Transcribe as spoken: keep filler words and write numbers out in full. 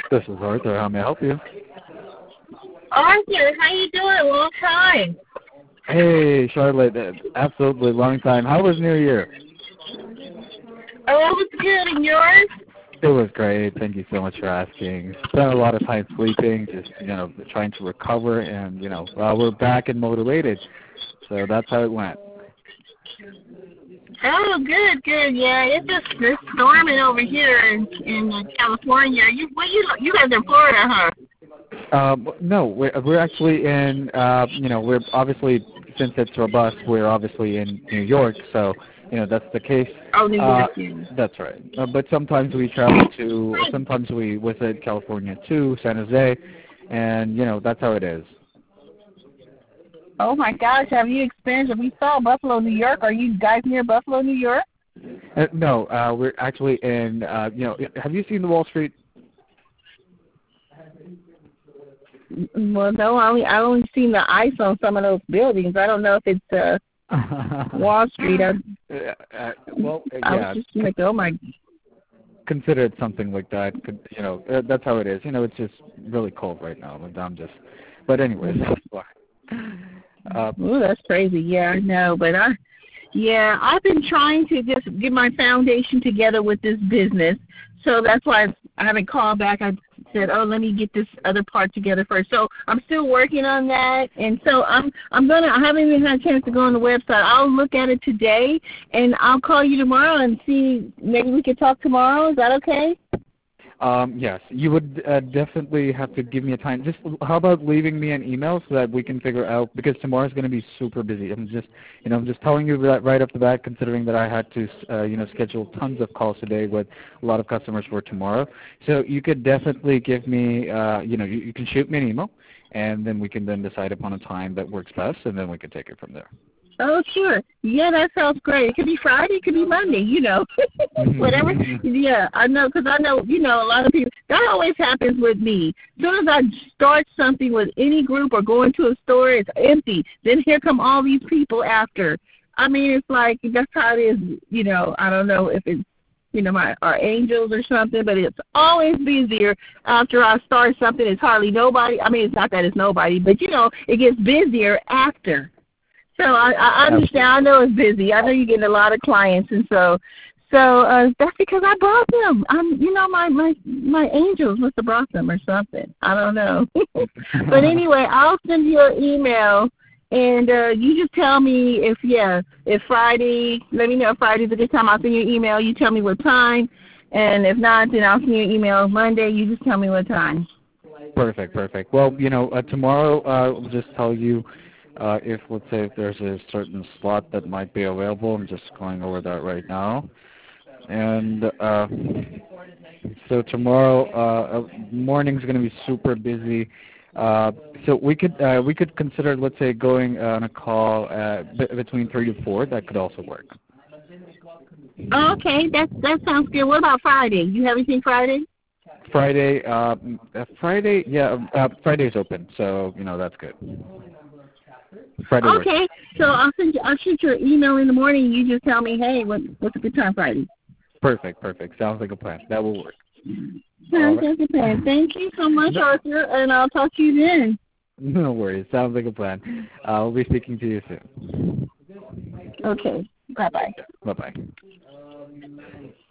This is Arthur. How may I help you? Arthur, how you doing? Long time. Hey, Charlotte. uh, Absolutely long time. How was New Year? Oh, it was good. And yours? It was great. Thank you so much for asking. Spent a lot of time sleeping, just you know, trying to recover, and you know, uh, we're back and motivated. So that's how it went. Oh, good, good. Yeah, it's just it's storming over here in, in uh, California. You, well, you, you guys in Florida, huh? Um, no, we're, we're actually in, uh, you know, we're obviously, since it's robust, we're obviously in New York, so, you know, that's the case. Oh, New Uh, York. Yeah. that's right. Uh, but sometimes we travel to, sometimes we visit California too, San Jose, and, you know, that's how it is. Oh my gosh, have you experienced? We saw Buffalo, New York. Are you guys near Buffalo, New York? Uh, no, uh, we're actually in, uh, you know, have you seen the Wall Street? Well, no, I only I only seen the ice on some of those buildings. I don't know if it's uh, Wall Street. I, uh, uh, well, uh, I yeah. was just like, oh my. Consider it something like that. Could- You know, uh, that's how it is. You know, it's just really cold right now. And I'm just, but anyways, that's fine. Uh, Oh, that's crazy. Yeah, I know, but I, yeah, I've been trying to just get my foundation together with this business, so that's why I haven't called back. I said, oh, let me get this other part together first. So I'm still working on that, and so I'm I'm gonna. I haven't even had a chance to go on the website. I'll look at it today, and I'll call you tomorrow and see. Maybe we could talk tomorrow. Is that okay? um, yes, you would uh, definitely have to give me a time. Just how about leaving me an email so that we can figure out, because tomorrow's going to be super busy. I'm just, you know, I'm just telling you that right off the bat, considering that I had to, uh, you know, schedule tons of calls today with a lot of customers for tomorrow. So you could definitely give me, uh, you know, you, you can shoot me an email, and then we can then decide upon a time that works best, and then we can take it from there. Oh, sure. Yeah, that sounds great. It could be Friday. It could be Monday, you know. Whatever. Yeah, I know, because I know, you know, a lot of people, that always happens with me. As soon as I start something with any group or go into a store, it's empty. Then here come all these people after. I mean, it's like, that's how it is, you know. I don't know if it's, you know, my our angels or something, but it's always busier after I start something. It's hardly nobody. I mean, it's not that it's nobody, but, you know, it gets busier after. So I, I understand. I know it's busy. I know you're getting a lot of clients, and so, so uh, that's because I brought them. I'm, you know, my my my angels must have brought them or something. I don't know. But anyway, I'll send you an email, and uh, you just tell me if yeah, if Friday. Let me know if Friday's a good time. I'll send you an email. You tell me what time, and if not, then I'll send you an email Monday. You just tell me what time. Perfect, perfect. Well, you know, uh, tomorrow uh, I'll just tell you. Uh, if, let's say, if there's a certain slot that might be available, I'm just going over that right now. And uh, so tomorrow uh, morning's going to be super busy. Uh, so we could uh, we could consider, let's say, going on a call uh, b- between three to four. That could also work. Okay, that that sounds good. What about Friday? You have anything Friday? Friday, uh, Friday, yeah, uh, Friday's open, so you know that's good. Friday works. Okay, so I'll send you, I'll shoot you an email in the morning. You just tell me, hey, what, what's a good time Friday? Perfect, perfect. Sounds like a plan. That will work. Sounds like a plan. Thank you so much, No, Arthur, and I'll talk to you then. no worries. Sounds like a plan. Uh, I'll be speaking to you soon. Okay, bye-bye. Bye-bye.